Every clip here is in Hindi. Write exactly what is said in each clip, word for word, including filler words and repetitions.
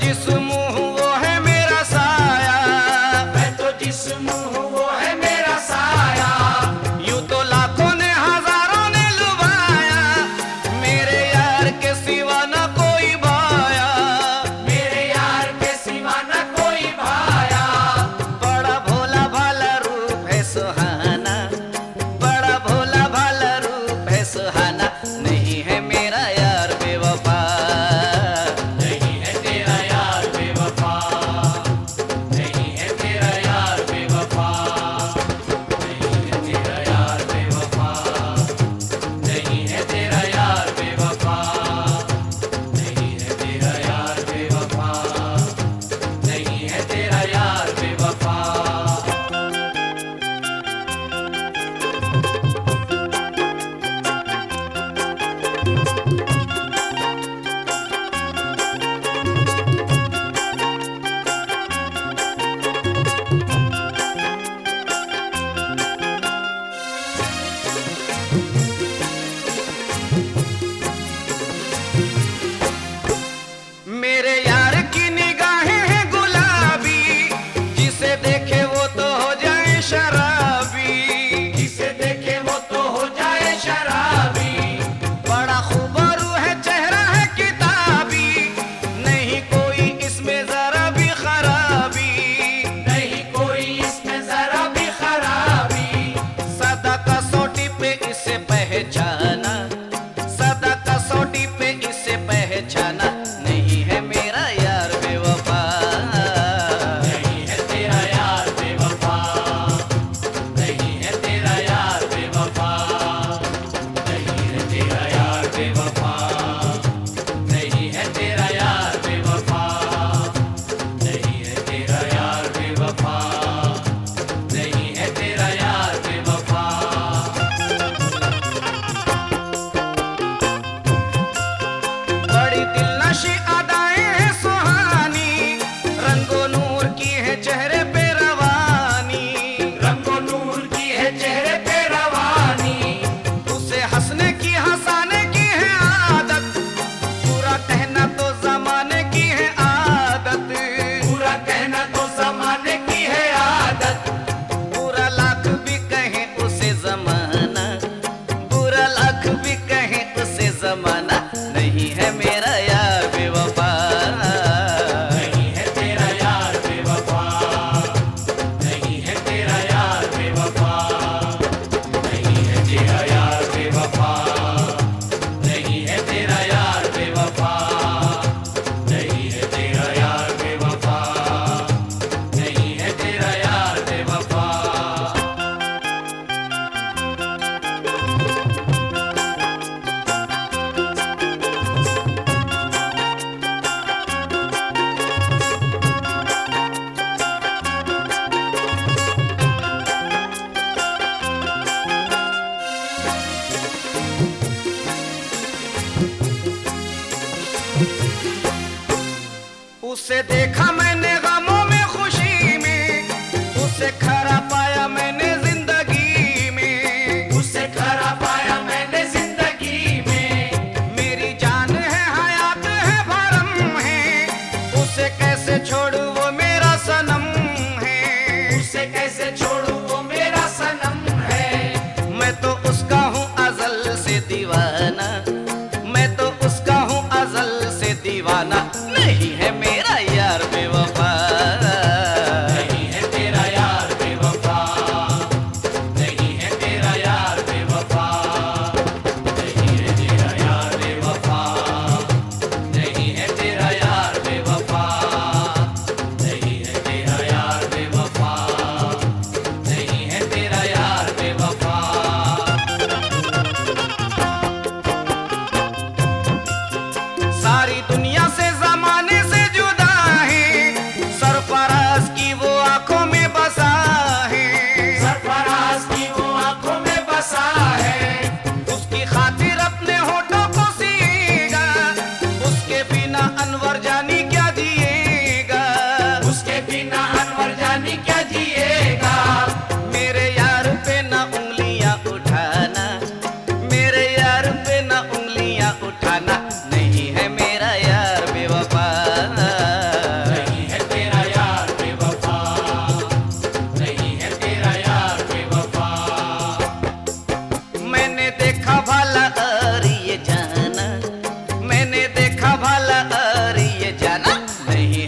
जिस्म हूँ वो है मेरा साया, मैं तो जिस्म हूँ वो है मेरा साया। यूं तो लाखों ने हजारों ने लुभाया, मेरे यार के सिवा न कोई भाया, मेरे यार के सिवा न कोई भाया। बड़ा भोला भाला रूप है सुहाना, बड़ा भोला भाला रूप है सुहाना, नहीं है मेरा यार बेवफा, नहीं है तेरा यार बेवफा, नहीं है तेरा यार बेवफा, नहीं है तेरा यार बेवफा, नहीं है तेरा यार बेवफा, नहीं है तेरा यार बेवफा, नहीं है तेरा यार बेवफा। मेरे यार की निगाहें हैं गुलाबी, जिसे देखे वो तो हो जाए शराबी, जिसे देखे वो तो हो जाए शराबी। बड़ा खूबरू है चेहरा है किताबी, नहीं कोई इसमें जरा भी खराबी, नहीं कोई इसमें जरा भी खराबी। सदा कसौटी पे इसे पहचाना, सदा कसौटी पे इसे पहचाना, नहीं है मेरा यार बेवफा, नहीं है तेरा यार बेवफा, नहीं है तेरा यार बेवफा, नहीं है तेरा यार बेवफा, नहीं है तेरा यार बेवफा, नहीं है तेरा यार बेवफा, नहीं है तेरा यार बेवफा। बड़ी दिलनशी अदाएं हैं सुहानी, रंगो नूर की है चेहरे पे रवानी, रंगो नूर की है चेहरे पे रवानी। उसे हंसने की हंसाने की है आदत, पूरा कहना तो जमाने की है आदत, पूरा कहना तो जमाने की है आदत। पूरा लाख भी कहे उसे जमाना, पूरा लाख भी कहे उसे जमाना, नहीं है मेरा यार बेवफा, नहीं है तेरा यार बेवफा, नहीं है तेरा यार बेवफा, नहीं है तेरा यार बेवफा, नहीं है तेरा यार बेवफा, नहीं है तेरा यार बेवफा, नहीं है तेरा यार बेवफा। उसे देखा मैंने गमों में खुशी में, उसे खरा पाया मैंने जिंदगी में, उसे खरा पाया मैंने जिंदगी में। मेरी जान है हयात है भरम है, उसे कैसे छोड़ू वो मेरा सनम है, उसे कैसे छोड़ूं वो मेरा सनम है। मैं तो उसका हूँ अजल से दीवाना, मैं तो उसका हूँ अजल से दीवाना, नहीं है मेरा यार बेवफा,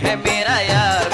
है मेरा यार